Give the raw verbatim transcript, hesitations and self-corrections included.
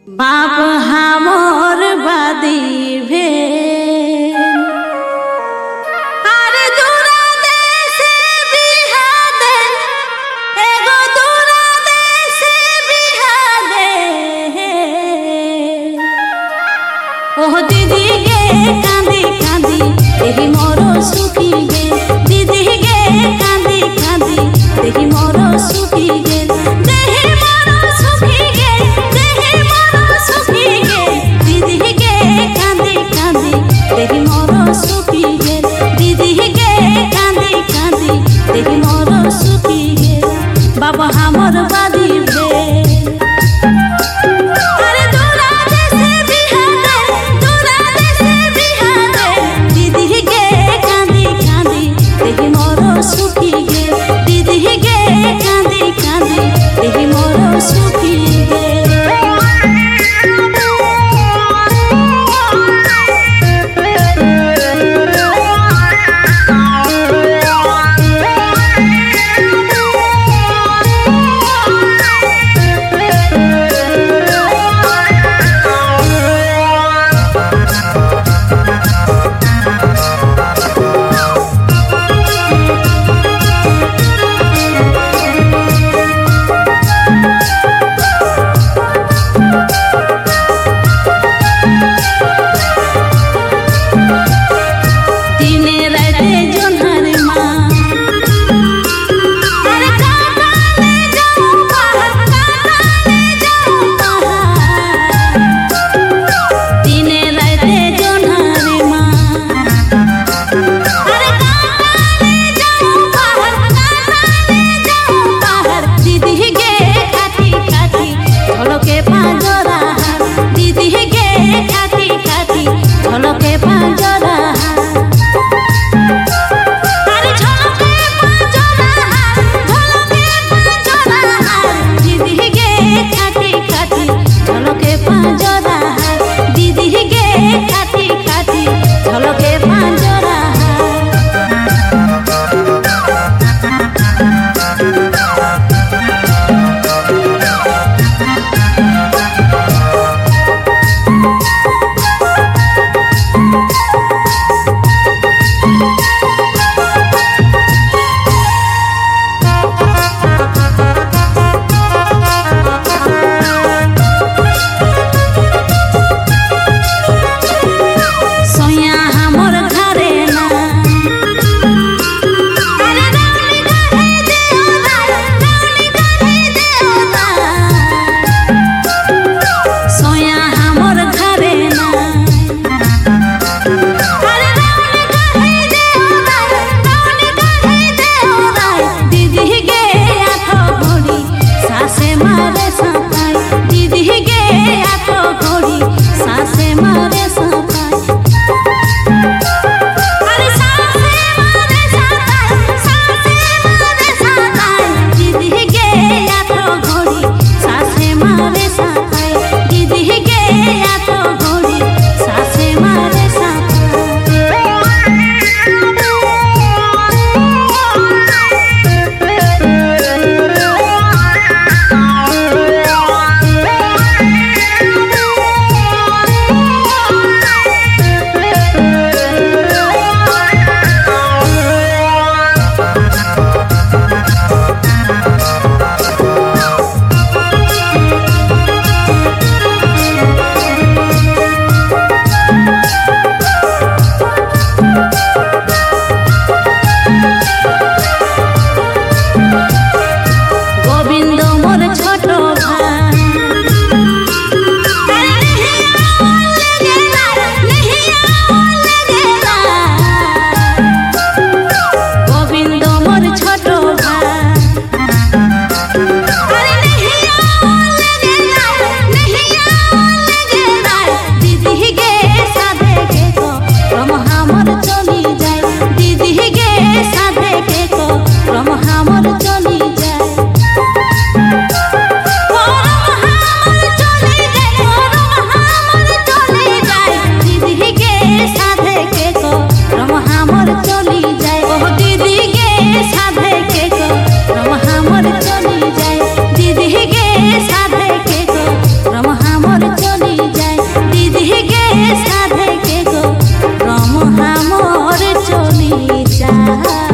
बाप हमर बादी भेल अरे दूरा देश बिहा दे एगो दूरा देश बिहा दे ओह दीदी गे कांदी कांदी एही मोरो सुखी गे दीदी गे कांदी कांदी एही मोरो सुखी गे देही मोरो सुखी गे देही मोरो सुखी गे दीदी गे कांदी कांदी एही मोरो सुखी गे दीदी गे कांदी कांदी एही मोरो सुखी गे बाबा हमर बादी भेल कांदी चाह